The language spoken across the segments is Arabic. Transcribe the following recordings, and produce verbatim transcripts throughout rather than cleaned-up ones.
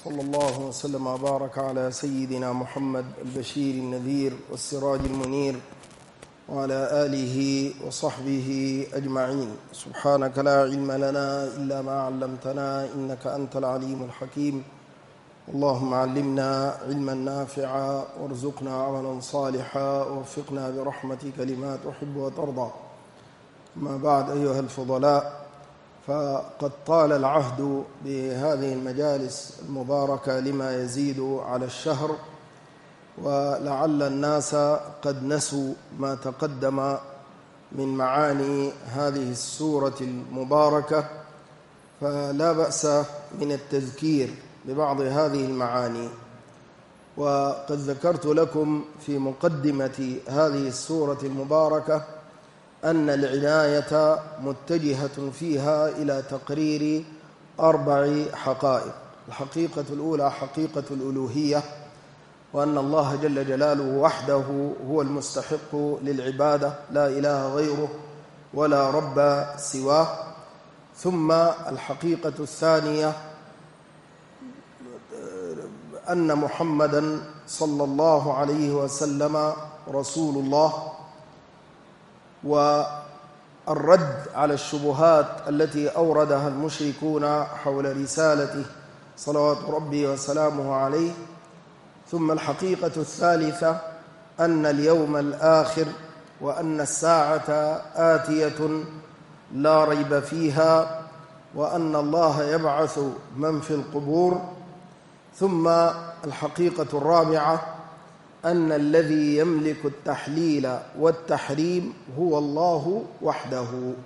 صلى الله وسلم وبارك على سيدنا محمد البشير النذير والسراج المنير وعلى آله وصحبه أجمعين. سبحانك لا علم لنا إلا ما علمتنا إنك أنت العليم الحكيم. اللهم علمنا علما نافعا وارزقنا عملا صالحا ووفقنا برحمتك لما تحب وترضى. أما بعد أيها الفضلاء، فقد طال العهد بهذه المجالس المباركة لما يزيد على الشهر، ولعل الناس قد نسوا ما تقدم من معاني هذه السورة المباركة، فلا بأس من التذكير ببعض هذه المعاني. وقد ذكرت لكم في مقدمة هذه السورة المباركة أن العناية متجهة فيها إلى تقرير أربع حقائق. الحقيقة الأولى حقيقة الألوهية، وأن الله جل جلاله وحده هو المستحق للعبادة، لا إله غيره ولا رب سواه. ثم الحقيقة الثانية أن محمدًا صلى الله عليه وسلم رسول الله، والرد على الشبهات التي أوردها المشركون حول رسالته صلوات ربي وسلامه عليه. ثم الحقيقة الثالثة أن اليوم الآخر وأن الساعة آتية لا ريب فيها، وأن الله يبعث من في القبور. ثم الحقيقة الرابعة أن الذي يملك التحليل والتحريم هو الله وحده.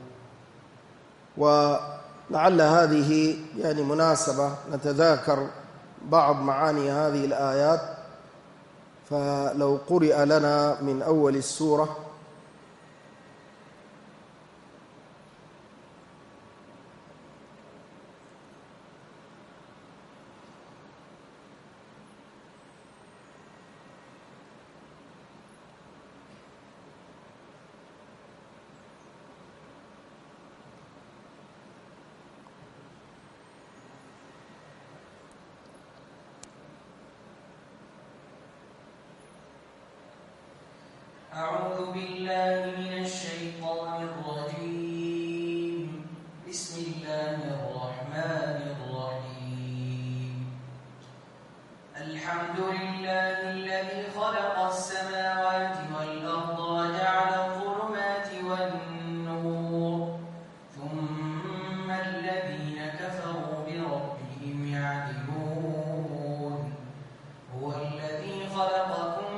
ولعل هذه يعني مناسبة نتذاكر بعض معاني هذه الآيات، فلو قرئ لنا من أول السورة. أعوذ بالله من الشيطان الرجيم. بسم الله الرحمن الرحيم. الحمد لله الذي خلق السماوات والأرض وجعل الظلمات والنور، ثم الذين كفروا بربهم يعدلون. هو الذي خلقكم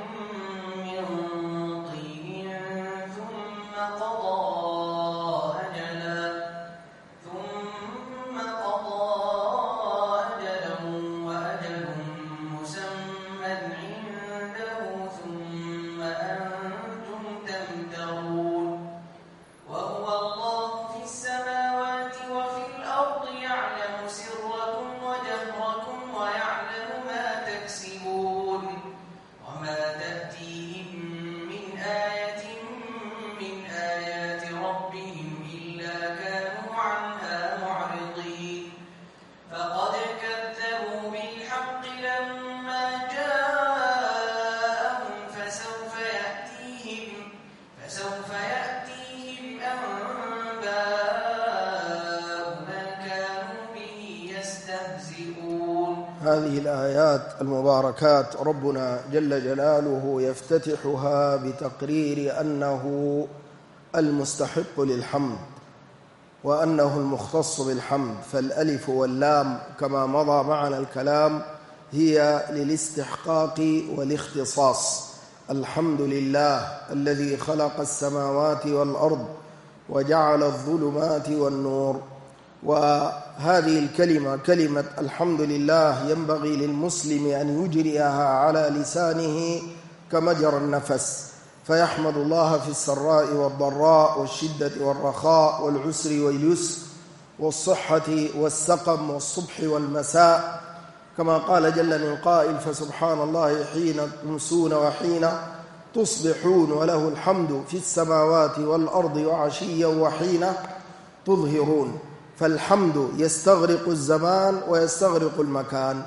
هذه الآيات المباركات ربنا جل جلاله يفتتحها بتقرير أنه المستحق للحمد وأنه المختص بالحمد. فالألف واللام كما مضى معنا الكلام هي للاستحقاق والاختصاص. الحمد لله الذي خلق السماوات والأرض وجعل الظلمات والنور. وهذه الكلمة كلمة الحمد لله ينبغي للمسلم أن يجريها على لسانه كمجرى النفس، فيحمد الله في السراء والضراء والشدة والرخاء والعسر واليسر والصحة والسقم والصبح والمساء، كما قال جل من قائل: فسبحان الله حين تمسون وحين تصبحون وله الحمد في السماوات والأرض وعشيا وحين تظهرون. فالحمد يستغرق الزمان ويستغرق المكان.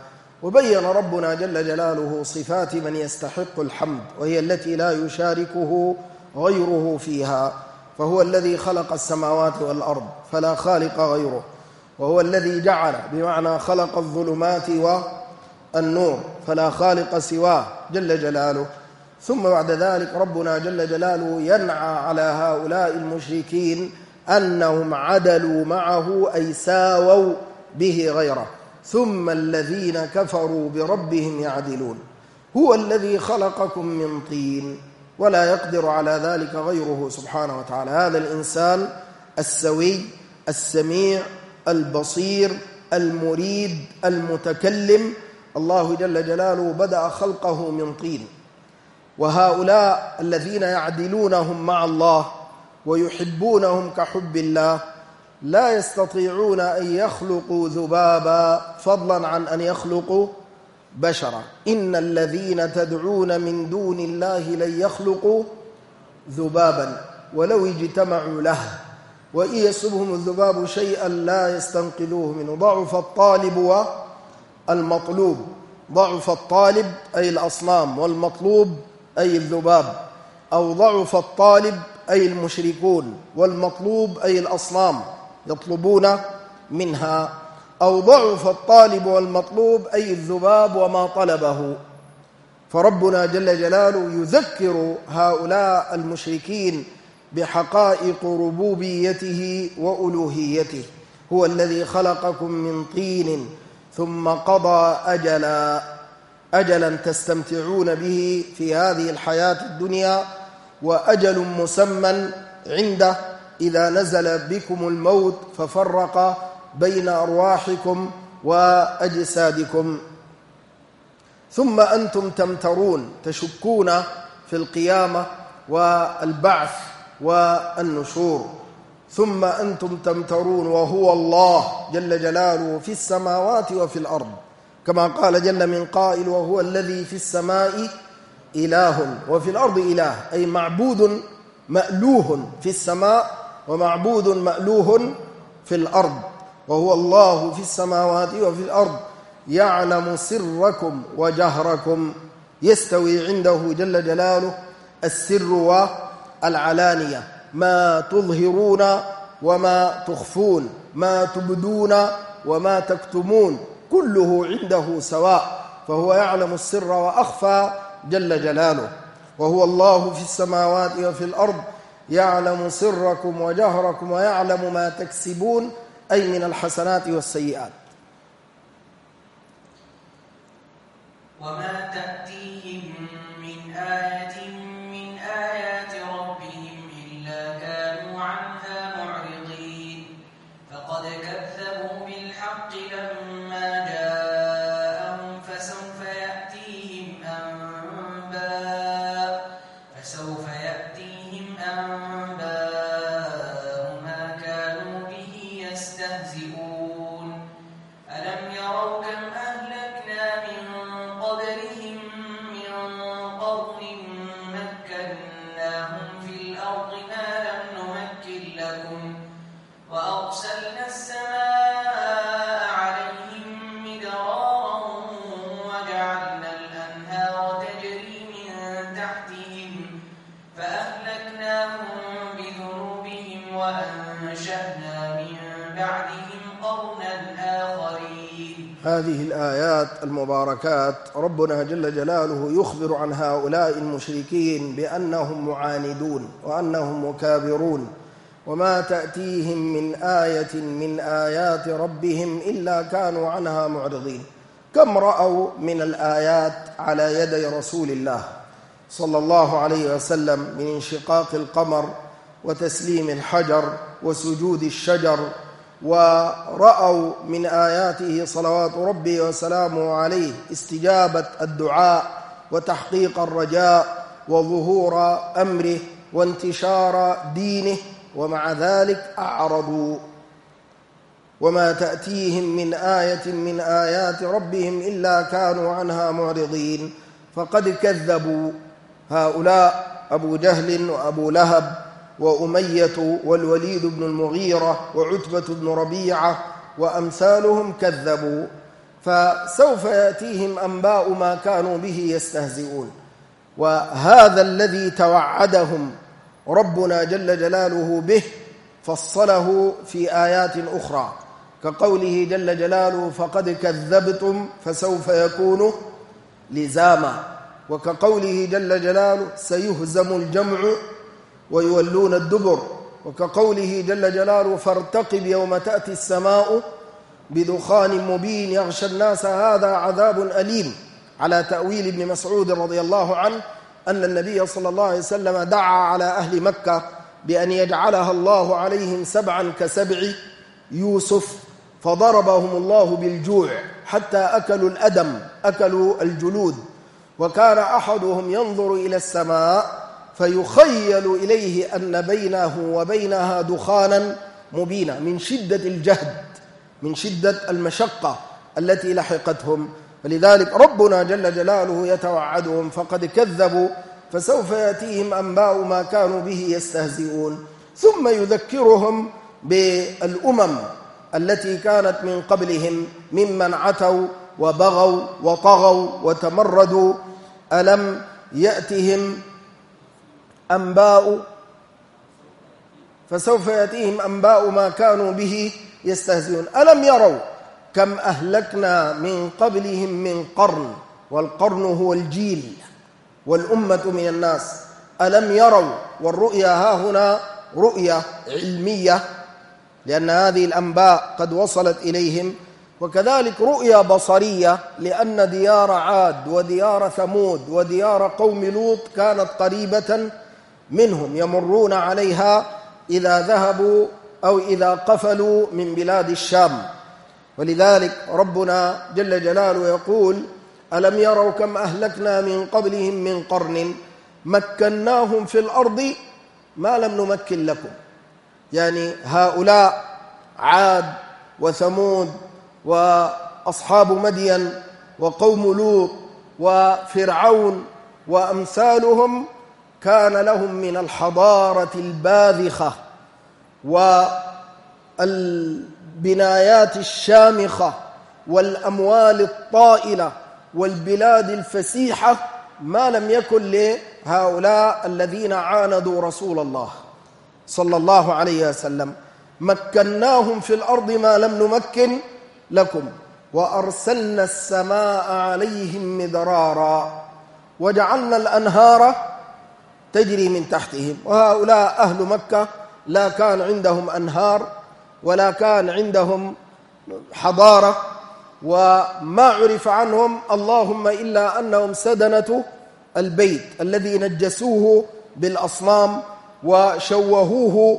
وبين ربنا جل جلاله صفات من يستحق الحمد، وهي التي لا يشاركه غيره فيها، فهو الذي خلق السماوات والأرض فلا خالق غيره، وهو الذي جعل بمعنى خلق الظلمات والنور فلا خالق سواه جل جلاله. ثم بعد ذلك ربنا جل جلاله ينعى على هؤلاء المشركين أنهم عدلوا معه أي ساووا به غيره. ثم الذين كفروا بربهم يعدلون. هو الذي خلقكم من طين ولا يقدر على ذلك غيره سبحانه وتعالى. هذا الإنسان السوي السميع البصير المريد المتكلم، الله جل جلاله بدأ خلقه من طين. وهؤلاء الذين يعدلونهم مع الله ويحبونهم كحب الله لا يستطيعون أن يخلقوا ذبابا فضلا عن أن يخلقوا بشرا. إن الذين تدعون من دون الله لن يخلقوا ذبابا ولو اجتمعوا له وإن يسلبهم الذباب شيئا لا يستنقذوه منه. ضعف الطالب والمطلوب. ضعف الطالب أي الأصنام، والمطلوب أي الذباب. أو ضعف الطالب أي المشركون، والمطلوب أي الأصنام يطلبون منها. أو ضعف الطالب والمطلوب أي الذباب وما طلبه. فربنا جل جلاله يذكر هؤلاء المشركين بحقائق ربوبيته وألوهيته. هو الذي خلقكم من طين ثم قضى أجلا أجلا تستمتعون به في هذه الحياة الدنيا، وأجل مسمى عنده إذا نزل بكم الموت ففرق بين أرواحكم وأجسادكم. ثم أنتم تمترون تشكون في القيامة والبعث والنشور. ثم أنتم تمترون وهو الله جل جلاله في السماوات وفي الأرض، كما قال جل من قائل وهو الذي في السماء إله وفي الأرض إله، أي معبود مألوه في السماء ومعبود مألوه في الأرض. وهو الله في السماوات وفي الأرض يعلم سركم وجهركم. يستوي عنده جل جلاله السر والعلانية، ما تظهرون وما تخفون، ما تبدون وما تكتمون، كله عنده سواء، فهو يعلم السر وأخفى جل جلاله. وهو الله في السماوات وفي الأرض يعلم سركم وجهركم ويعلم ما تكسبون، أي من الحسنات والسيئات. وما تأتيهم من آية من آيات ربهم إلا كانوا عنها معرضين. فقد كذبوا بالحق لما جاءهم فسوف يأتيهم أنباء فسوف يأتيهم أنباء ما كانوا به يستهزئون. ألم يروا كم أهلكنا من قبلهم من قرن مكناهم في الأرض ما لم نمكن لكم وأرسلنا السماء عليهم مدرارا وجعلنا الأنهار تجري من تحتهم فأهلكناهم بذنوبهم وأنشأنا من بعدهم قرنا آخرين. هذه الآيات المباركات ربنا جل جلاله يخبر عن هؤلاء المشركين بأنهم معاندون وأنهم مكابرون. وما تأتيهم من آية من آيات ربهم إلا كانوا عنها معرضين. كم رأوا من الآيات على يدي رسول الله صلى الله عليه وسلم من انشقاق القمر وتسليم الحجر وسجود الشجر، ورأوا من آياته صلوات ربي وسلامه عليه استجابة الدعاء وتحقيق الرجاء وظهور أمره وانتشار دينه، ومع ذلك أعرضوا. وما تأتيهم من آية من آيات ربهم إلا كانوا عنها معرضين. فقد كذبوا هؤلاء أبو جهل وأبو لهب وأمية والوليد بن المغيرة وعتبة بن ربيعة وأمثالهم كذبوا. فسوف يأتيهم أنباء ما كانوا به يستهزئون. وهذا الذي توعدهم ربنا جل جلاله به فصله في آيات أخرى، كقوله جل جلاله فقد كذبتم فسوف يكون لزاما، وكقوله جل جلاله سيهزم الجمع ويولون الدبر، وكقوله جل جلاله فارتقب يوم تأتي السماء بدخان مبين يغشى الناس هذا عذاب أليم، على تأويل ابن مسعود رضي الله عنه أن النبي صلى الله عليه وسلم دعا على أهل مكة بأن يجعلها الله عليهم سبعا كسبع يوسف، فضربهم الله بالجوع حتى أكلوا الأدم، أكلوا الجلود، وكان أحدهم ينظر إلى السماء فيخيل إليه أن بينه وبينها دخانا مبينا من شدة الجهد، من شدة المشقة التي لحقتهم. ولذلك ربنا جل جلاله يتوعدهم فقد كذبوا فسوف يأتيهم أنباء ما كانوا به يستهزئون، ثم يذكرهم بالأمم التي كانت من قبلهم ممن عتوا وبغوا وطغوا وتمردوا. ألم يأتهم أنباء فسوف يأتيهم أنباء ما كانوا به يستهزئون. ألم يروا كم أهلكنا من قبلهم من قرن، والقرن هو الجيل والأمة من الناس. ألم يروا، والرؤيا ها هنا رؤيا علمية لأن هذه الأنباء قد وصلت إليهم، وكذلك رؤيا بصرية لأن ديار عاد وديار ثمود وديار قوم لوط كانت قريبة منهم يمرون عليها إذا ذهبوا أو إذا قفلوا من بلاد الشام. ولذلك ربنا جل جلاله يقول ألم يروا كم أهلكنا من قبلهم من قرن مكناهم في الأرض ما لم نمكن لكم، يعني هؤلاء عاد وثمود وأصحاب مدين وقوم لوط وفرعون وأمثالهم كان لهم من الحضارة الباذخة والبنايات الشامخة والأموال الطائلة والبلاد الفسيحة ما لم يكن لهؤلاء الذين عاندوا رسول الله صلى الله عليه وسلم. مكناهم في الأرض ما لم نمكن لكم وأرسلنا السماء عليهم مدرارا وجعلنا الأنهار تجري من تحتهم. وهؤلاء أهل مكة لا كان عندهم أنهار ولا كان عندهم حضارة، وما عرف عنهم اللهم إلا أنهم سدنة البيت الذي نجسوه بالأصنام وشوهوه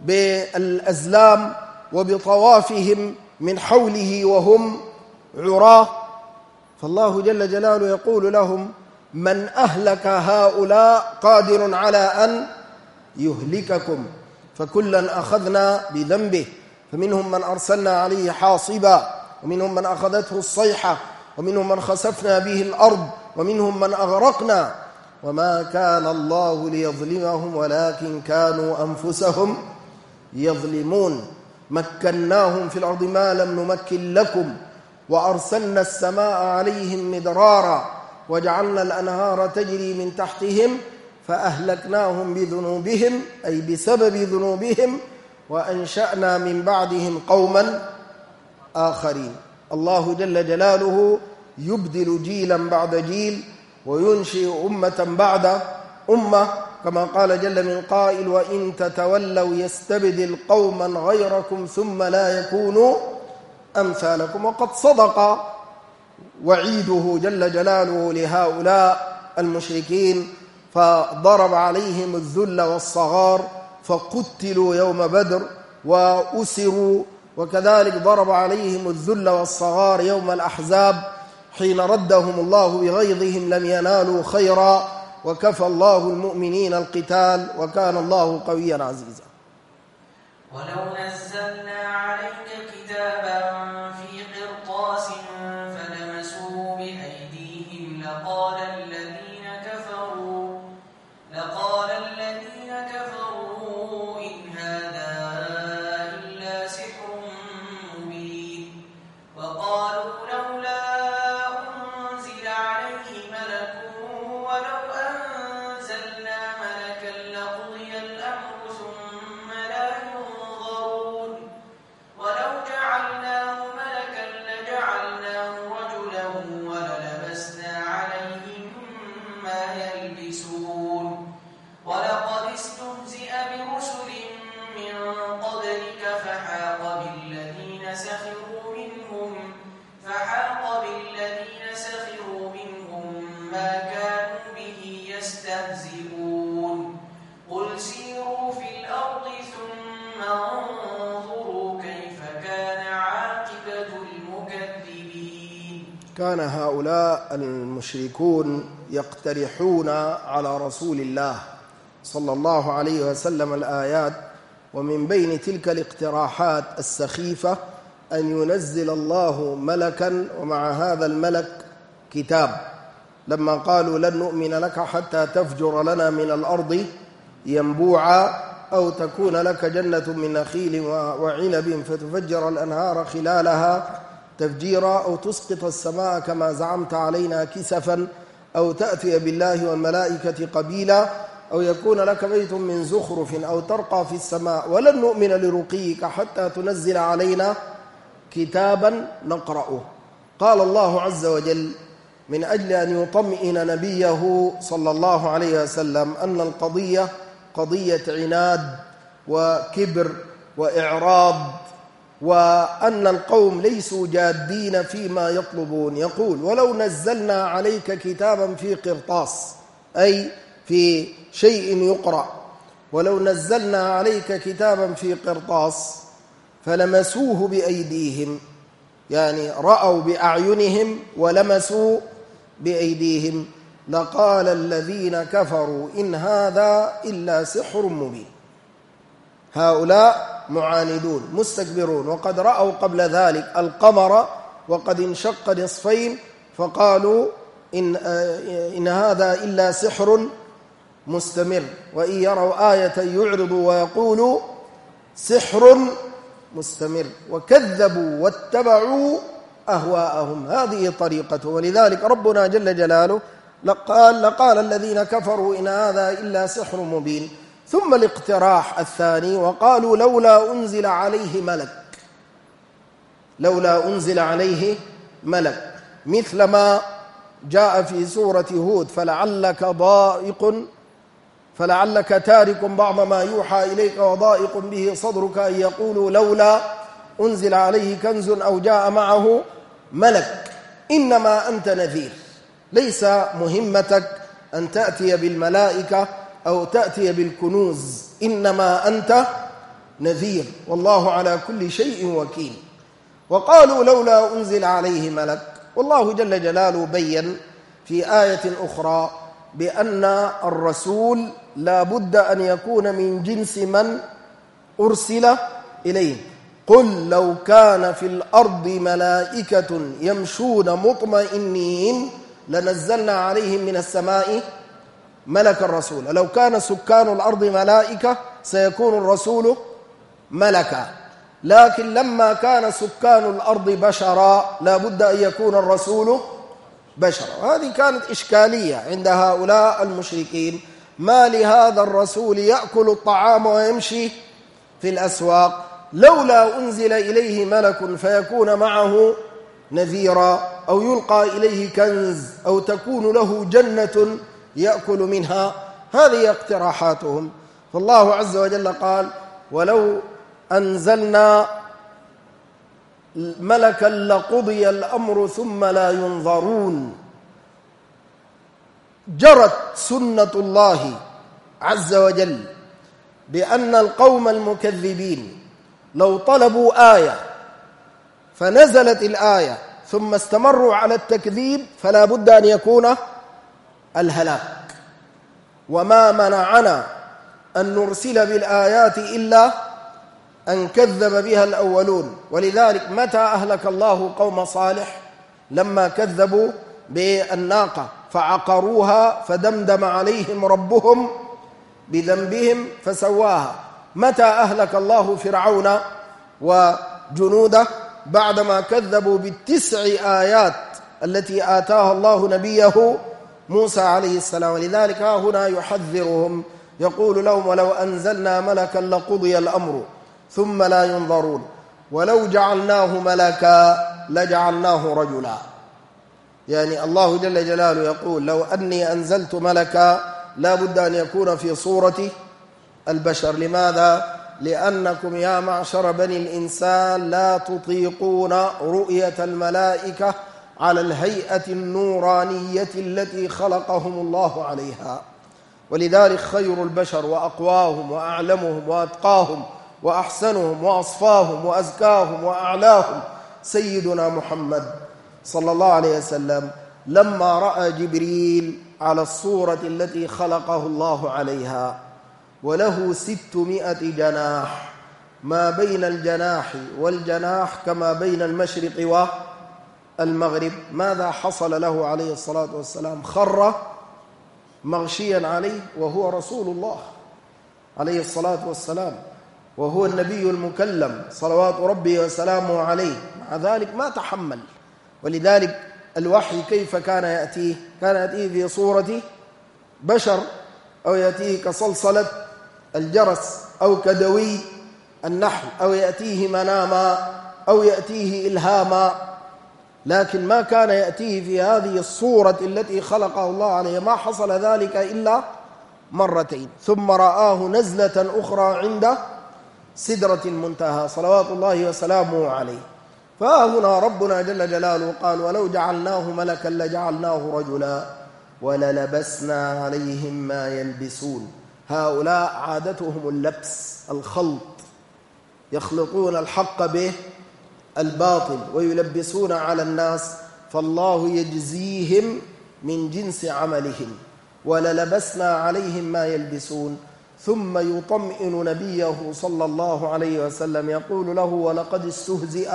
بالأزلام وبطوافهم من حوله وهم عراه. فالله جل جلاله يقول لهم من أهلك هؤلاء قادر على أن يهلككم فكلا أخذنا بذنبه، فمنهم من أرسلنا عليه حاصبا ومنهم من أخذته الصيحة ومنهم من خسفنا به الأرض ومنهم من أغرقنا وما كان الله ليظلمهم ولكن كانوا أنفسهم يظلمون. مكناهم في الأرض ما لم نمكن لكم وأرسلنا السماء عليهم مدرارا وجعلنا الأنهار تجري من تحتهم فأهلكناهم بذنوبهم أي بسبب ذنوبهم وأنشأنا من بعدهم قوما آخرين. الله جل جلاله يبدل جيلا بعد جيل وينشئ أمة بعد أمة، كما قال جل من قائل وإن تتولوا يستبدل قوما غيركم ثم لا يكونوا أمثالكم. وقد صدق وعيده جل جلاله لهؤلاء المشركين فضرب عليهم الذل والصغار فقتلوا يوم بدر وأسروا، وكذلك ضرب عليهم الذل والصغار يوم الأحزاب حين ردهم الله بغيظهم لم ينالوا خيرا وكفى الله المؤمنين القتال وكان الله قويا عزيزا. ولو نزلنا عليك كتابا في قرطاس فلمسوه بأيديهم لقال الذين كفروا لقال الذين كفروا إن هذا إلا سحر مبين وقالوا لولا كان هؤلاء المشركون يقترحون على رسول الله صلى الله عليه وسلم الآيات، ومن بين تلك الاقتراحات السخيفة أن ينزل الله ملكا ومع هذا الملك كتاب، لما قالوا لن نؤمن لك حتى تفجر لنا من الأرض ينبوعا أو تكون لك جنة من نخيل وعنب فتفجر الأنهار خلالها تفجيرا أو تسقط السماء كما زعمت علينا كسفا أو تأتي بالله والملائكة قبيلا أو يكون لك بيت من زخرف أو ترقى في السماء ولن نؤمن لرقيك حتى تنزل علينا كتابا نقرأه. قال الله عز وجل من أجل أن يطمئن نبيه صلى الله عليه وسلم أن القضية قضية عناد وكبر وإعراض، وأن القوم ليسوا جادين فيما يطلبون، يقول ولو نزلنا عليك كتابا في قرطاس أي في شيء يقرأ، ولو نزلنا عليك كتابا في قرطاس فلمسوه بأيديهم، يعني رأوا بأعينهم ولمسوا بأيديهم لقال الذين كفروا إن هذا إلا سحر مبين. هؤلاء معاندون مستكبرون، وقد رأوا قبل ذلك القمر وقد انشق نصفين فقالوا إن, إن هذا إلا سحر مستمر، وإن يروا آية يعرضوا ويقولوا سحر مستمر، وكذبوا واتبعوا أهواءهم. هذه طريقته. ولذلك ربنا جل جلاله لقال, لقال الذين كفروا إن هذا إلا سحر مبين. ثم الاقتراح الثاني وقالوا لولا أنزل عليه ملك، لولا أنزل عليه ملك مثل ما جاء في سورة هود فلعلك ضائق فلعلك تارك بعض ما يوحى إليك وضائق به صدرك أن يقولوا لولا أنزل عليه كنز أو جاء معه ملك. إنما أنت نذير، ليس مهمتك أن تأتي بالملائكة أو تأتي بالكنوز، إنما أنت نذير والله على كل شيء وكيل. وقالوا لولا أنزل عليه ملك، والله جل جلاله بين في آية أخرى بأن الرسول لا بد أن يكون من جنس من أرسل إليه. قل لو كان في الأرض ملائكة يمشون مطمئنين لنزلنا عليهم من السماء ملك الرسول. لو كان سكان الأرض ملائكة سيكون الرسول ملكا، لكن لما كان سكان الأرض بشرا لا بد أن يكون الرسول بشرا. هذه كانت إشكالية عند هؤلاء المشركين، ما لهذا الرسول يأكل الطعام ويمشي في الأسواق، لولا أنزل إليه ملك فيكون معه نذيرا أو يلقى إليه كنز أو تكون له جنة يأكل منها. هذه اقتراحاتهم. فالله عز وجل قال ولو أنزلنا ملكا لقضي الأمر ثم لا ينظرون. جرت سنة الله عز وجل بأن القوم المكذبين لو طلبوا آية فنزلت الآية ثم استمروا على التكذيب فلا بد أن يكون الهلاك. وما منعنا أن نرسل بالآيات إلا أن كذب بها الأولون. ولذلك متى أهلك الله قوم صالح؟ لما كذبوا بالناقة فعقروها فدمدم عليهم ربهم بذنبهم فسواها. متى أهلك الله فرعون وجنوده؟ بعدما كذبوا بالتسع آيات التي آتاها الله نبيه موسى عليه السلام. لذلك ها هنا يحذرهم يقول لهم ولو أنزلنا ملكا لقضي الأمر ثم لا ينظرون ولو جعلناه ملكا لجعلناه رجلا. يعني الله جل جلاله يقول لو أني أنزلت ملكا لا بد أن يكون في صورة البشر. لماذا؟ لأنكم يا معشر بني الإنسان لا تطيقون رؤية الملائكة على الهيئة النورانية التي خلقهم الله عليها. ولذلك خير البشر وأقواهم وأعلمهم وأتقاهم وأحسنهم وأصفاهم وأزكاهم وأعلاهم سيدنا محمد صلى الله عليه وسلم لما رأى جبريل على الصورة التي خلقه الله عليها وله ستمائة جناح، ما بين الجناح والجناح كما بين المشرق والمغرب، ماذا حصل له عليه الصلاة والسلام؟ خر مغشيا عليه وهو رسول الله عليه الصلاة والسلام، وهو النبي المكلم صلوات ربي وسلامه عليه، مع ذلك ما تحمل. ولذلك الوحي كيف كان يأتيه؟ كان يأتيه في صورة بشر، أو يأتيه كصلصلة الجرس، أو كدوي النحل، أو يأتيه مناما، أو يأتيه إلهاما، لكن ما كان يأتيه في هذه الصورة التي خلقه الله عليها. ما حصل ذلك إلا مرتين، ثم رآه نزلة أخرى عند سدرة المنتهى صلوات الله وسلامه عليه. فهنا ربنا جل جلاله قال: ولو جعلناه ملكا لجعلناه رجلا وللبسنا عليهم ما يلبسون. هؤلاء عادتهم اللبس، الخلط، يخلطون الحق به الباطل ويلبسون على الناس، فالله يجزيهم من جنس عملهم. وللبسنا عليهم ما يلبسون. ثم يطمئن نبيه صلى الله عليه وسلم يقول له: ولقد استهزئ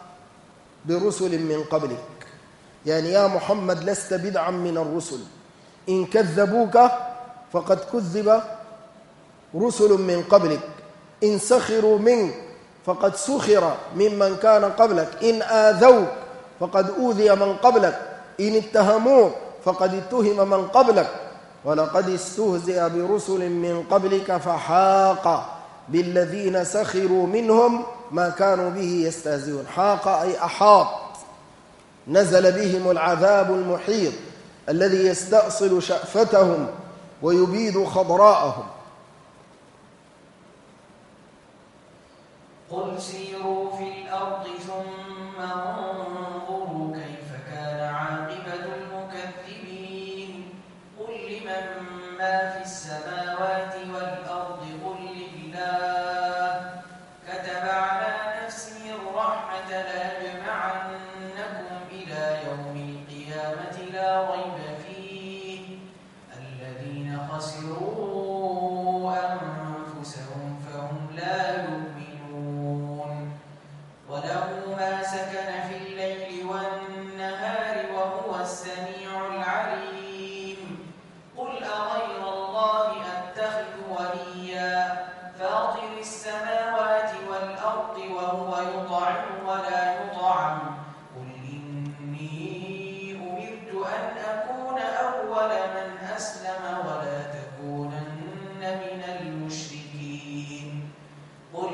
برسل من قبلك، يعني يا محمد لست بدعا من الرسل، إن كذبوك فقد كذب رسل من قبلك، إن سخروا منك فقد سخر ممن كان قبلك، إن آذوك فقد أوذي من قبلك، إن اتهموك فقد اتهم من قبلك. ولقد استهزئ برسل من قبلك فحاق بالذين سخروا منهم ما كانوا به يستهزئون. حاق أي أحاط، نزل بهم العذاب المحيط الذي يستأصل شأفتهم ويبيد خضراءهم. قل سيروا في الأرض ثم انظروا كيف كان عاقبة المكذبين. قل لمن ما في السماوات والأرض قل لله كتب على نفسه الرحمة ليجمعنكم إلى يوم القيامة لا ريب فيه الذين خسروا أنفسهم فهم لا يؤمنون. وله ما سكن في الليل والنهار وهو السميع العليم. قل أغير الله أتخذ وليا فاطر السماوات والأرض وهو يطعم ولا يطعم. قل إني أمرت أن أكون أول من أسلم ولا تكونن من المشركين. قل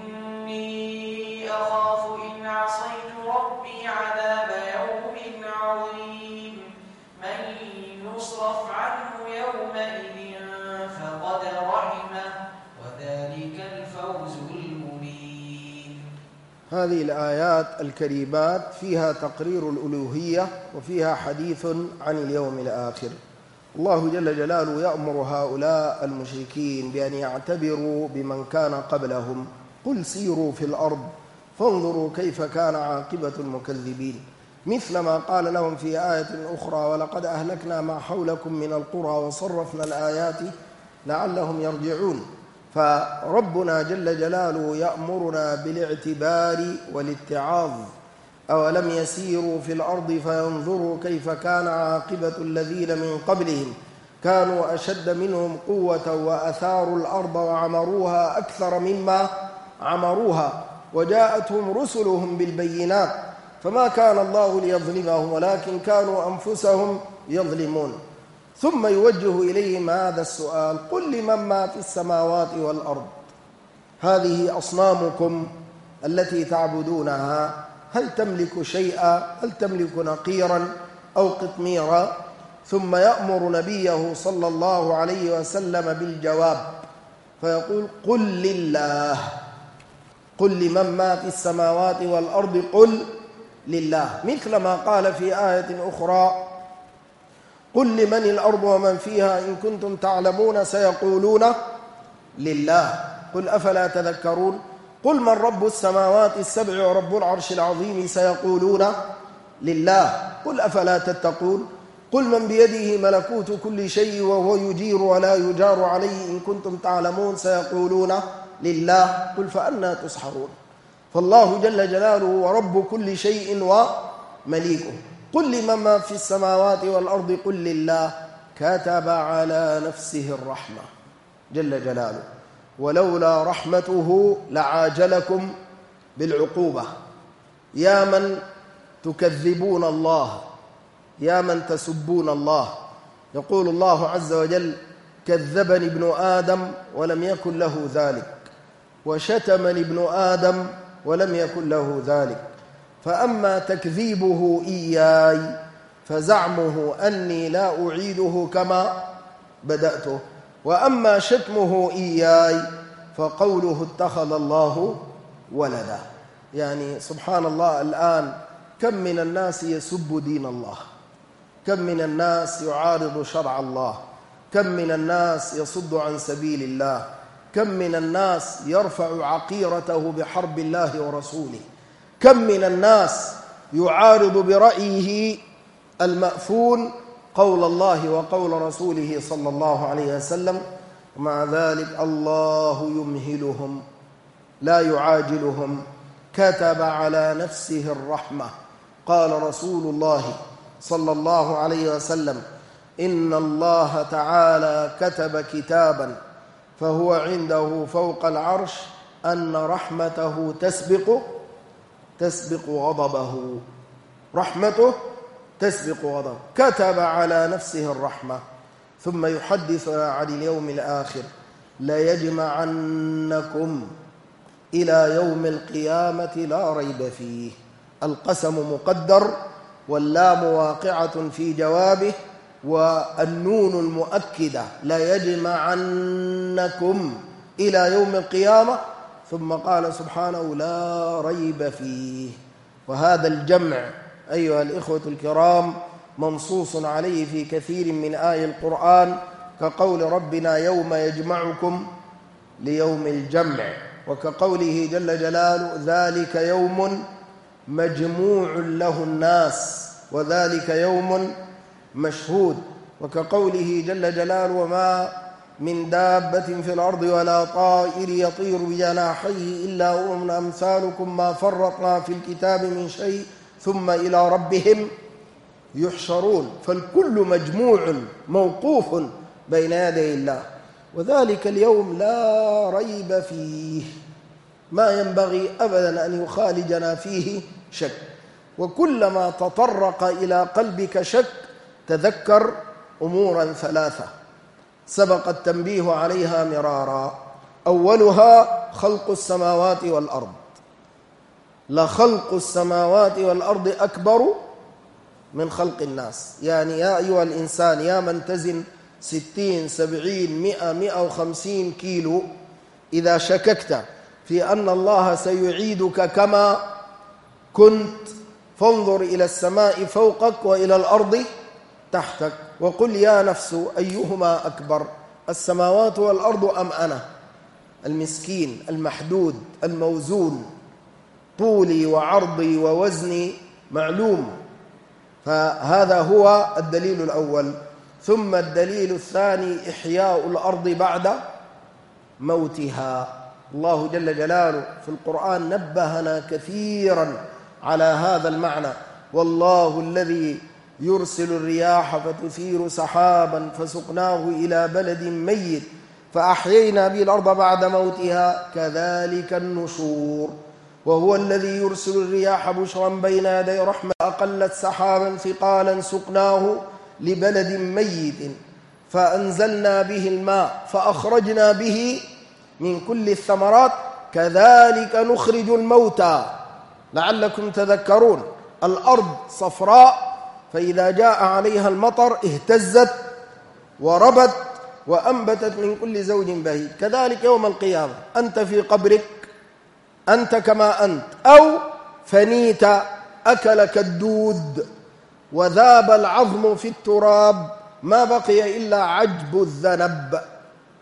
إني أخاف إن عصيت ربي عذاب يوم عظيم. من يصرف عنه يومئذ فقد رحمه وذلك الفوز المبين. هذه الآيات الكريمات فيها تقرير الألوهية وفيها حديث عن اليوم الآخر. الله جل جلاله يأمر هؤلاء المشركين بأن يعتبروا بمن كان قبلهم. قل سيروا في الأرض فانظروا كيف كان عاقبة المكذبين، مثل ما قال لهم في آية أخرى: ولقد أهلكنا ما حولكم من القرى وصرفنا الآيات لعلهم يرجعون. فربنا جل جلاله يأمرنا بالاعتبار والاتعاظ. أولم يسيروا في الأرض فينظروا كيف كان عاقبة الذين من قبلهم كانوا أشد منهم قوة وأثاروا الأرض وعمروها أكثر مما عمروها وجاءتهم رسلهم بالبينات فما كان الله ليظلمهم ولكن كانوا أنفسهم يظلمون. ثم يوجه إليهم هذا السؤال: قل لمن ما في السماوات والأرض، هذه أصنامكم التي تعبدونها هل تملك شيئا؟ هل تملك نقيرا أو قطميرا؟ ثم يأمر نبيه صلى الله عليه وسلم بالجواب فيقول: قل لله. قل لمن ما في السماوات والأرض قل لله، مثل ما قال في آية أخرى: قل لمن الأرض ومن فيها إن كنتم تعلمون سيقولون لله قل أفلا تذكرون. قل من رب السماوات السبع ورب العرش العظيم سيقولون لله. قل أفلا تتقون؟ قل من بيده ملكوت كل شيء وهو يجير ولا يجار عليه إن كنتم تعلمون سيقولون لله. قل فأنى تسحرون؟ فالله جل جلاله ورب كل شيء ومليكه. قل لمن ما في السماوات والأرض قل لله كتب على نفسه الرحمة جل جلاله ولولا رحمته لعاجلكم بالعقوبة. يا من تكذبون الله، يا من تسبون الله. يقول الله عز وجل: كذبني ابن آدم ولم يكن له ذلك، وشتمني ابن آدم ولم يكن له ذلك. فأما تكذيبه إياي فزعمه أني لا أعيده كما بدأته، وأما شتمه إياي فقوله اتخذ الله ولدا. يعني سبحان الله، الآن كم من الناس يسب دين الله، كم من الناس يعارض شرع الله، كم من الناس يصد عن سبيل الله، كم من الناس يرفع عقيرته بحرب الله ورسوله، كم من الناس يعارض برأيه المأفون قول الله وقول رسوله صلى الله عليه وسلم. ومع ذلك الله يمهلهم لا يعاجلهم، كتب على نفسه الرحمة. قال رسول الله صلى الله عليه وسلم: إن الله تعالى كتب كتابا فهو عنده فوق العرش أن رحمته تسبق تسبق غضبه، رحمته تسبق غضبه. كتب على نفسه الرحمة. ثم يحدثنا عن اليوم الآخر: ليجمعنكم إلى يوم القيامة لا ريب فيه. القسم مقدر واللام واقعة في جوابه والنون المؤكدة، ليجمعنكم إلى يوم القيامة. ثم قال سبحانه: لا ريب فيه. وهذا الجمع أيها الإخوة الكرام منصوص عليه في كثير من آي القرآن، كقول ربنا: يوم يجمعكم ليوم الجمع، وكقوله جل جلاله: ذلك يوم مجموع له الناس وذلك يوم مشهود، وكقوله جل جلاله: وما من دابة في الأرض ولا طائر يطير بجناحيه إلا أمم أمثالكم ما فرطنا في الكتاب من شيء ثم إلى ربهم يحشرون. فالكل مجموع موقوف بين يدي الله، وذلك اليوم لا ريب فيه. ما ينبغي أبدا أن يخالجنا فيه شك، وكلما تطرق إلى قلبك شك تذكر أمورا ثلاثة سبق التنبيه عليها مرارا. أولها خلق السماوات والأرض. لخلق السماوات والأرض أكبر من خلق الناس. يعني يا أيها الإنسان، يا من تزن ستين سبعين مئة مئة وخمسين كيلو، إذا شككت في أن الله سيعيدك كما كنت فانظر إلى السماء فوقك وإلى الأرض تحتك وقل يا نفس أيهما أكبر، السماوات والأرض أم أنا؟ المسكين المحدود الموزون، طولي وعرضي ووزني معلوم. فهذا هو الدليل الأول. ثم الدليل الثاني إحياء الأرض بعد موتها. الله جل جلاله في القرآن نبهنا كثيرا على هذا المعنى: والله الذي يرسل الرياح فتثير سحابا فسقناه إلى بلد ميت فأحيينا به الأرض بعد موتها كذلك النشور. وهو الذي يرسل الرياح بشرا بين يدي رحمة أقلت سحابا ثقالا سقناه لبلد ميت فأنزلنا به الماء فأخرجنا به من كل الثمرات كذلك نخرج الموتى لعلكم تذكرون. الأرض صفراء، فإذا جاء عليها المطر اهتزت وربت وأنبتت من كل زوج بهيج. كذلك يوم القيامة أنت في قبرك أنت كما أنت، أو فنيت أكلك الدود وذاب العظم في التراب، ما بقي إلا عجب الذنب.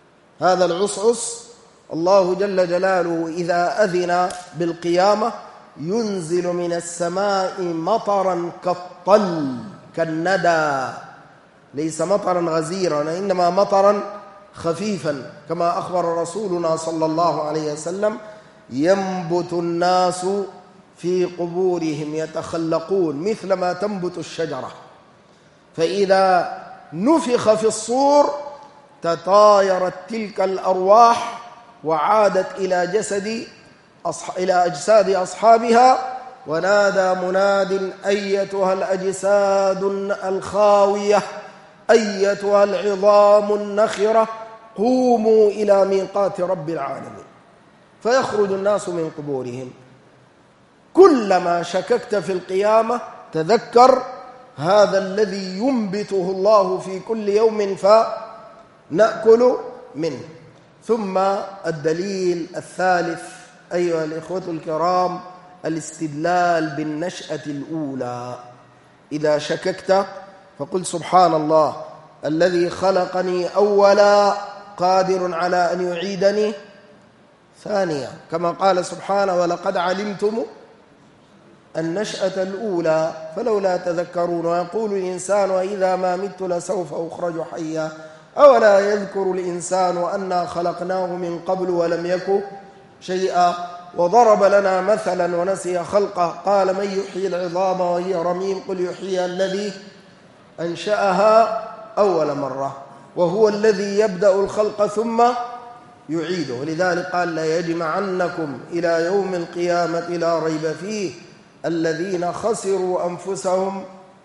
هذا العصعص الله جل جلاله إذا أذن بالقيامة ينزل من السماء مطرا كالطل كالندى، ليس مطرا غزيرا إنما مطرا خفيفا، كما أخبر رسولنا صلى الله عليه وسلم: ينبت الناس في قبورهم يتخلقون مثل ما تنبت الشجرة، فإذا نفخ في الصور تطايرت تلك الأرواح وعادت إلى جسد أصح... إلى أجساد أصحابها، ونادى مناد: أيتها الأجساد الخاوية، أيتها العظام النخرة، قوموا إلى ميقات رب العالمين. فيخرج الناس من قبورهم. كلما شككت في القيامة تذكر هذا الذي ينبته الله في كل يوم فنأكل منه. ثم الدليل الثالث أيها الإخوة الكرام الاستدلال بالنشأة الأولى. إذا شككت فقل: سبحان الله الذي خلقني أولا قادر على أن يعيدني ثانيا، كما قال سبحانه: ولقد علمتم النشأة الأولى فلولا تذكرون. ويقول الإنسان: وإذا ما مت لسوف أخرج حيا، أولا يذكر الإنسان أنا خلقناه من قبل ولم يك شيئا. وضرب لنا مثلا ونسي خلقه، قال: من يحيي العظام وهي رميم، قل يحييها الذي أنشأها أول مرة، وهو الذي يبدأ الخلق ثم يعيده. ولذلك قال: لا يجمعنكم إلى يوم القيامة لا ريب فيه الذين خسروا أنفسهم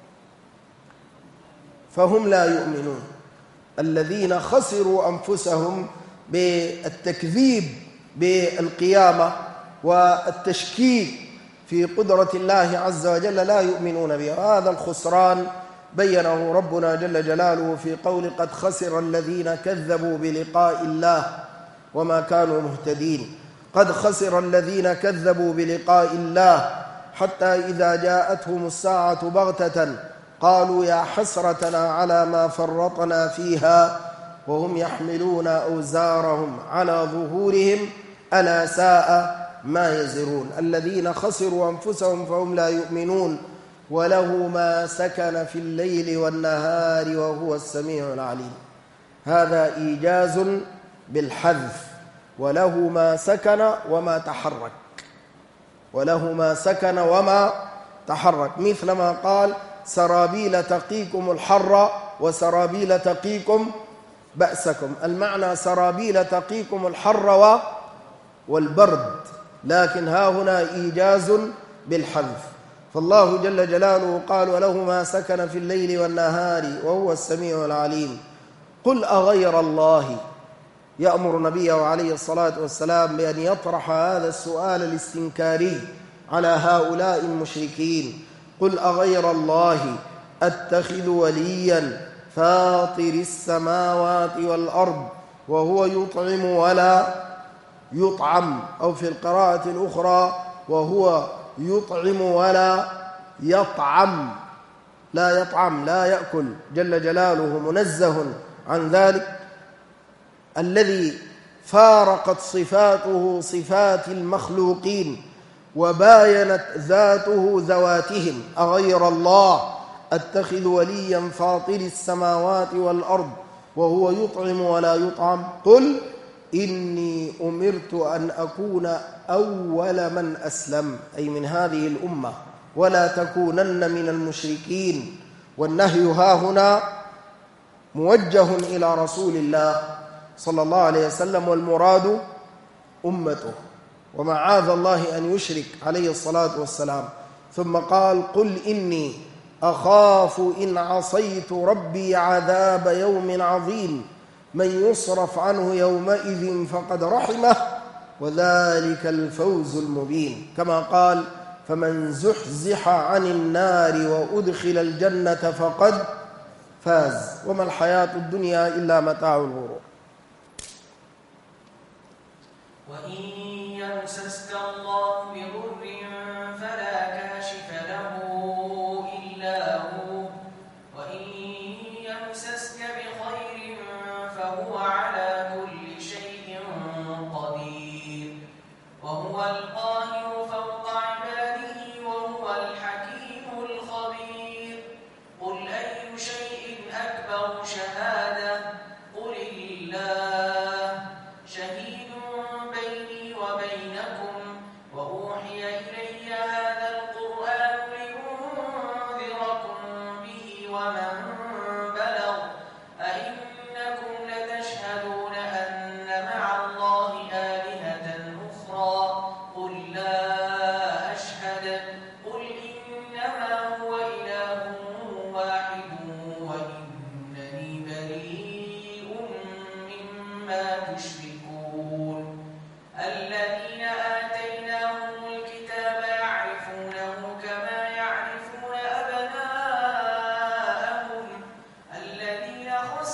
فهم لا يؤمنون. الذين خسروا أنفسهم بالتكذيب بالقيامة والتشكيك في قدرة الله عز وجل لا يؤمنون بها. هذا الخسران بينه ربنا جل جلاله في قول: قد خسر الذين كذبوا بلقاء الله وما كانوا مهتدين. قد خسر الذين كذبوا بلقاء الله حتى إذا جاءتهم الساعة بغتة قالوا يا حسرتنا على ما فرطنا فيها وهم يحملون أوزارهم على ظهورهم ألا ساء ما يزرون. الذين خسروا أنفسهم فهم لا يؤمنون. وله ما سكن في الليل والنهار وهو السميع العليم. هذا إيجاز بالحذف. وله ما سكن وما تحرك، وله ما سكن وما تحرك، مثل ما قال: سرابيل تقيكم الحر وسرابيل تقيكم بأسكم. المعنى سرابيل تقيكم الحر والبرد، لكن ها هنا إيجاز بالحذف. فالله جل جلاله قال: وله ما سكن في الليل والنهار وهو السميع العليم. قل أغير الله، يأمر نبيه عليه الصلاة والسلام بأن يطرح هذا السؤال الاستنكاري على هؤلاء المشركين. قل أغير الله أتخذ وليا فاطر السماوات والأرض وهو يطعم ولا يطعم، أو في القراءة الأخرى وهو يطعم ولا يطعم، لا يطعم لا يأكل، جل جلاله منزه عن ذلك، الذي فارقت صفاته صفات المخلوقين وباينت ذاته ذواتهم. أغير الله أتخذ وليا فاطر السماوات والأرض وهو يطعم ولا يطعم. قل إني أمرت أن أكون أول من أسلم، أي من هذه الأمة، ولا تكونن من المشركين. والنهي ها هنا موجه إلى رسول الله صلى الله عليه وسلم، والمراد أمته، ومعاذ الله أن يشرك عليه الصلاة والسلام. ثم قال: قل إني أخاف إن عصيت ربي عذاب يوم عظيم من يصرف عنه يومئذ فقد رحمه وذلك الفوز المبين. كما قال: فمن زحزح عن النار وأدخل الجنة فقد فاز وما الحياة الدنيا إلا متاع الغرور. وإن يمسسك الله بضر فلا كاشف له إلا هو، وإن يمسسك بخير فهو على كل شيء قدير، وهو القاهر فوق عباده ومن بلغ أئنكم لتشهدون أن مع الله آلهة أخرى قل لا أشهد قل إنما هو إله واحد وإنني بريء مما تشركون الذين آتيناهم الكتاب يعرفونه كما يعرفون أبناءهم الذين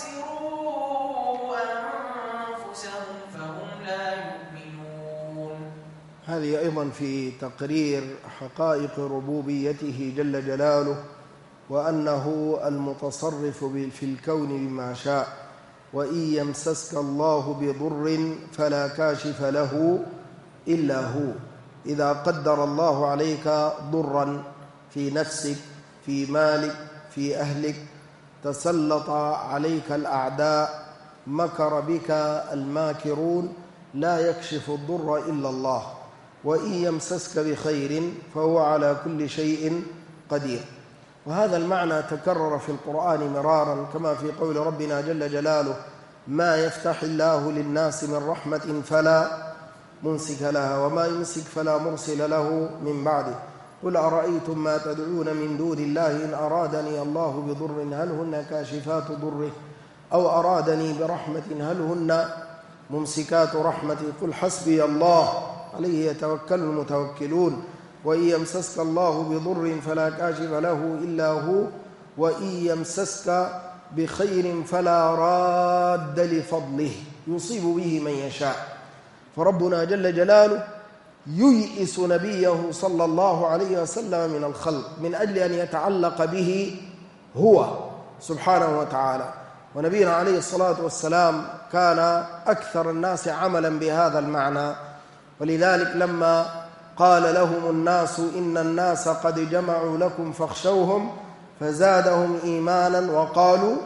خسروا أنفسهم فهم لا يؤمنون. هذه أيضا في تقرير حقائق ربوبيته جل جلاله، وأنه المتصرف في الكون بما شاء. وإن يمسسك الله بضر فلا كاشف له إلا هو. إذا قدر الله عليك ضرا في نفسك، في مالك، في أهلك، تسلط عليك الأعداء، مكر بك الماكرون، لا يكشف الضر إلا الله. وإن يمسسك بخير فهو على كل شيء قدير. وهذا المعنى تكرر في القرآن مرارا، كما في قول ربنا جل جلاله: ما يفتح الله للناس من رحمة فلا ممسك لها وما يمسك فلا مرسل له من بعده. قل أرأيتم ما تدعون من دون الله إن أرادني الله بضر هل هن كاشفات ضره أو أرادني برحمة هل هن ممسكات رحمته قل حسبي الله عليه يتوكل المتوكلون. وإن يمسسك الله بضر فلا كاشف له إلا هو وإن يمسسك بخير فلا راد لفضله يصيب به من يشاء. فربنا جل جلاله ييئس نبيه صلى الله عليه وسلم من الخلق من أجل أن يتعلق به هو سبحانه وتعالى. ونبينا عليه الصلاة والسلام كان أكثر الناس عملا بهذا المعنى، ولذلك لما قال لهم الناس إن الناس قد جمعوا لكم فاخشوهم فزادهم إيمانا وقالوا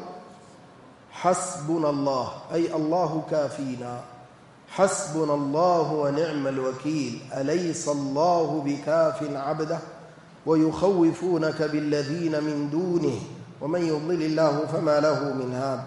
حسبنا الله، أي الله كافينا، حسبنا الله ونعم الوكيل، أليس الله بكاف عبده ويخوفونك بالذين من دونه ومن يضلل الله فما له من هاد.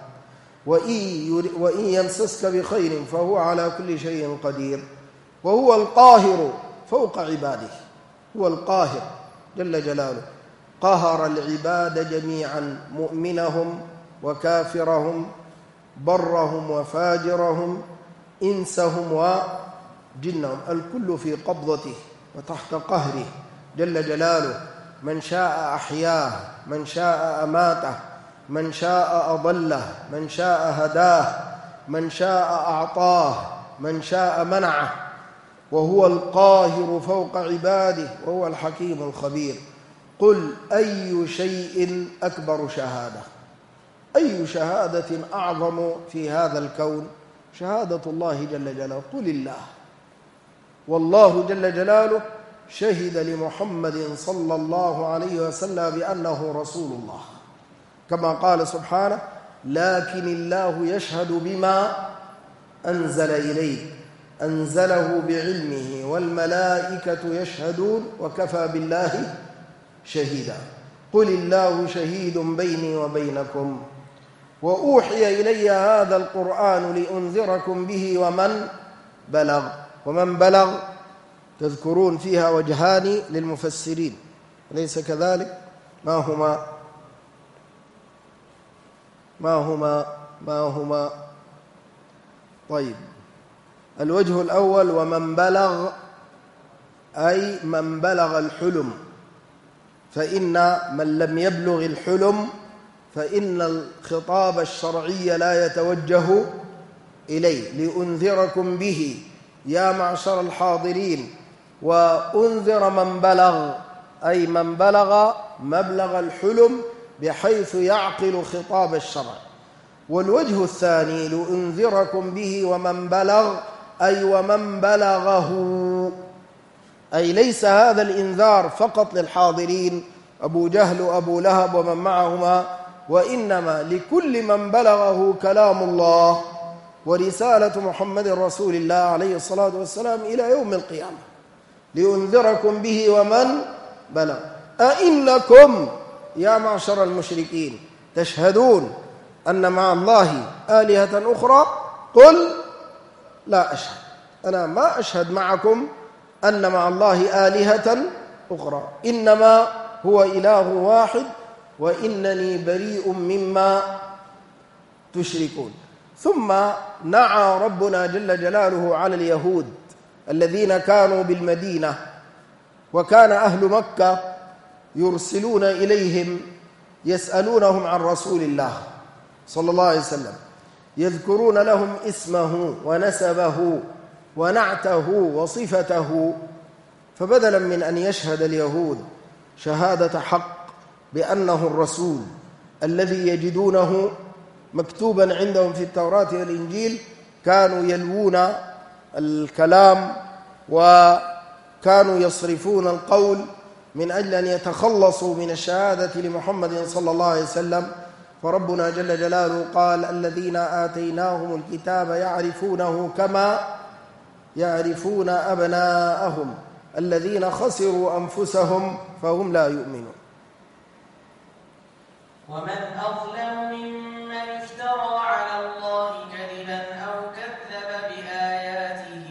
وإن يمسسك بخير فهو على كل شيء قدير وهو القاهر فوق عباده. هو القاهر جل جلاله، قهر العباد جميعا مؤمنهم وكافرهم، برهم وفاجرهم، إنسهم وجنهم، الكل في قبضته وتحت قهره جل جلاله. من شاء أحياه، من شاء أماته، من شاء أضله، من شاء هداه، من شاء أعطاه، من شاء منعه. وهو القاهر فوق عباده وهو الحكيم الخبير. قل أي شيء أكبر شهادة؟ أي شهادة أعظم في هذا الكون؟ شهادة الله جل جلاله. قل الله. والله جل جلاله شهد لمحمد صلى الله عليه وسلم بأنه رسول الله، كما قال سبحانه: لكن الله يشهد بما أنزل إليك أنزله بعلمه والملائكة يشهدون وكفى بالله شهيدا. قل الله شهيد بيني وبينكم وأوحي إلي هذا القرآن لأنذركم به ومن بلغ. ومن بلغ تذكرون فيها وجهان للمفسرين، أليس كذلك؟ ما هما ما هما ما هما طيب، الوجه الأول ومن بلغ أي من بلغ الحلم، فإن من لم يبلغ الحلم فإن الخطاب الشرعي لا يتوجه إليه. لأنذركم به يا معشر الحاضرين، وأنذر من بلغ أي من بلغ مبلغ الحلم بحيث يعقل خطاب الشرع. والوجه الثاني لأنذركم به ومن بلغ أي ومن بلغه، أي ليس هذا الإنذار فقط للحاضرين أبو جهل وأبو لهب ومن معهما، وإنما لكل من بلغه كلام الله ورسالة محمد رسول الله عليه الصلاة والسلام إلى يوم القيامة. لأنذركم به ومن بلغ. أئنكم يا معشر المشركين تشهدون أن مع الله آلهة أخرى؟ قل لا أشهد، أنا ما أشهد معكم أن مع الله آلهة أخرى، إنما هو إله واحد وإنني بريء مما تشركون. ثم نعى ربنا جل جلاله على اليهود الذين كانوا بالمدينة، وكان أهل مكة يرسلون إليهم يسألونهم عن رسول الله صلى الله عليه وسلم، يذكرون لهم اسمه ونسبه ونعته وصفته. فبدلا من أن يشهد اليهود شهادة حق بأنه الرسول الذي يجدونه مكتوبا عندهم في التوراة والإنجيل، كانوا يلوون الكلام وكانوا يصرفون القول من أجل أن يتخلصوا من الشهادة لمحمد صلى الله عليه وسلم. فربنا جل جلاله قال: الذين آتيناهم الكتاب يعرفونه كما يعرفون أبناءهم الذين خسروا أنفسهم فهم لا يؤمنون. ومن أظلم ممن افترى على الله كذبا أو كذب بآياته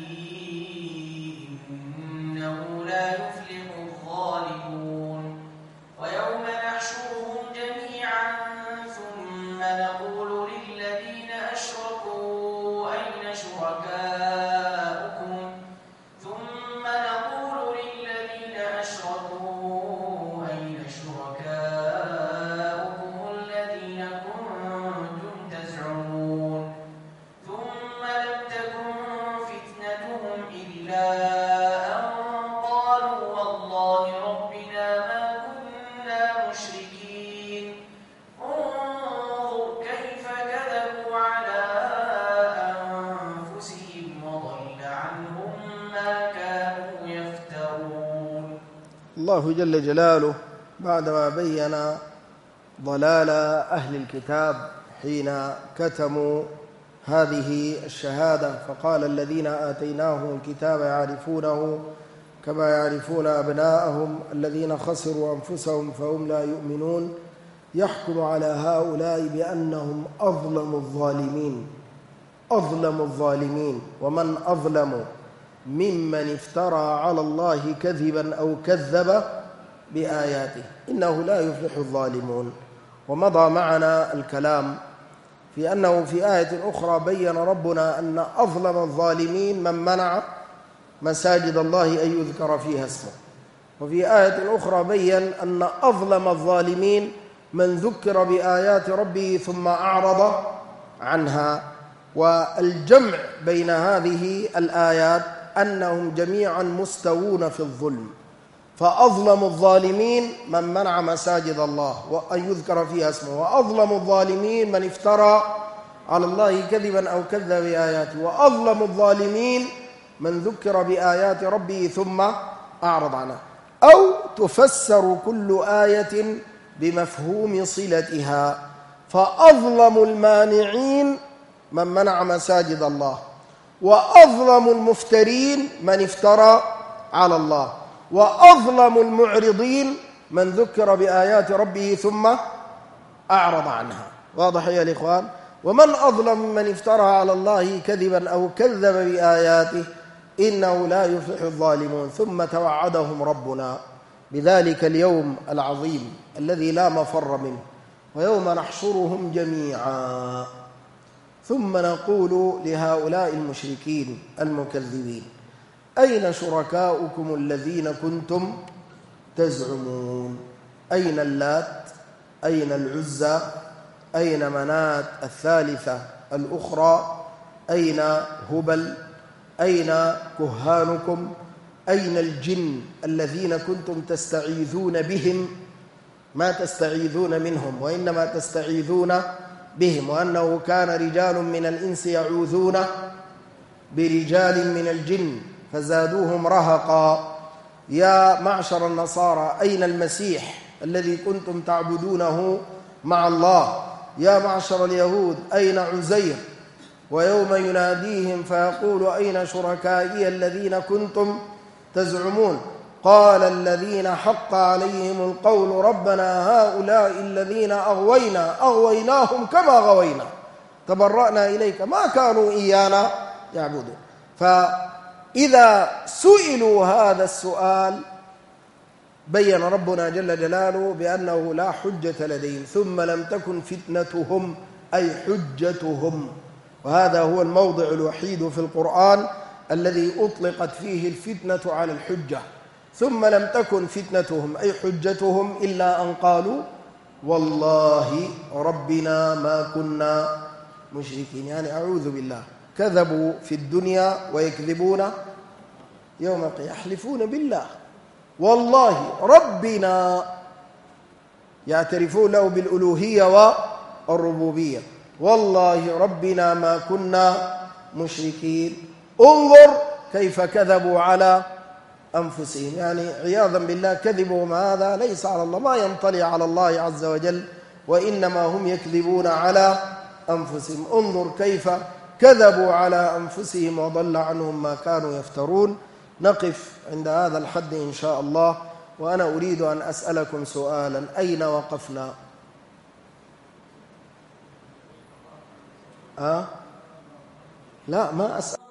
إنه لا يفلح الظالمون. ويوم نحشرهم جميعا ثم نقول للذين أشركوا أين شركاؤكم ثم نقول للذين أشركوا أين شركاؤكم الذين كنتم تزعمون ثم لم تكن فتنتهم إلا أن قالوا والله ربنا ما كنا مشركين. انظر كيف كذبوا على أنفسهم وضل عنهم ما كانوا يفترون. الله جل جلاله بعدما بين ضلال أهل الكتاب حين كتموا هذه الشهادة فقال: الذين آتيناهم الكتاب يعرفونه كما يعرفون أبناءهم الذين خسروا أنفسهم فهم لا يؤمنون، يحكم على هؤلاء بأنهم أظلم الظالمين أظلم الظالمين ومن أظلم ممن افترى على الله كذبا أو كذب بآياته إنه لا يفلح الظالمون. ومضى معنا الكلام في أنه في آية أخرى بين ربنا أن أظلم الظالمين من منع مساجد الله أن يذكر فيها اسمه، وفي آية أخرى بين أن أظلم الظالمين من ذكر بآيات ربه ثم أعرض عنها. والجمع بين هذه الآيات أنهم جميعا مستوون في الظلم، فأظلم الظالمين من منع مساجد الله وأن يذكر فيها اسمه، وأظلم الظالمين من افترى على الله كذبا أو كذب بآياته، وأظلم الظالمين من ذكر بآيات ربه ثم أعرض عنها. أو تفسر كل آية بمفهوم صلتها، فأظلم المانعين من منع مساجد الله، وأظلم المفترين من افترى على الله، وأظلم المعرضين من ذكر بآيات ربه ثم أعرض عنها. واضح يا الإخوان؟ ومن أظلم من افترى على الله كذبا أو كذب بآياته إنه لا يفلح الظالمون. ثم توعدهم ربنا بذلك اليوم العظيم الذي لا مفر منه: ويوم نحشرهم جميعا ثم نقول لهؤلاء المشركين المكذبين: أين شركاؤكم الذين كنتم تزعمون؟ أين اللات؟ أين العزى؟ أين منات الثالثة الأخرى؟ أين هبل؟ أين كهانكم؟ أين الجن الذين كنتم تستعيذون بهم؟ ما تستعيذون منهم وإنما تستعيذون بهم، وأنه كان رجال من الإنس يعوذون برجال من الجن فزادوهم رهقا. يا معشر النصارى أين المسيح الذي كنتم تعبدونه مع الله؟ يا معشر اليهود أين عزير؟ ويوم يناديهم فيقول: أين شركائي الذين كنتم تزعمون؟ قال الذين حق عليهم القول ربنا هؤلاء الذين أغوينا أغويناهم كما غوينا تبرأنا إليك ما كانوا إيانا يعبدون. فإذا سئلوا هذا السؤال بين ربنا جل جلاله بأنه لا حجة لديهم. ثم لم تكن فتنتهم أي حجتهم، وهذا هو الموضع الوحيد في القرآن الذي أطلقت فيه الفتنة على الحجة. ثم لم تكن فتنتهم أي حجتهم إلا أن قالوا والله ربنا ما كنا مشركين، يعني أعوذ بالله، كذبوا في الدنيا ويكذبون يوم القيامة، يحلفون بالله والله ربنا، يعترفون له بالألوهية والربوبية، والله ربنا ما كنا مشركين. انظر كيف كذبوا على أنفسهم، يعني عياذا بالله كذبهم هذا ليس على الله، ما ينطلي على الله عز وجل، وإنما هم يكذبون على أنفسهم. انظر كيف كذبوا على أنفسهم وضل عنهم ما كانوا يفترون. نقف عند هذا الحد إن شاء الله، وأنا أريد أن أسألكم سؤالا: أين وقفنا؟ أه؟ لا ما أسأل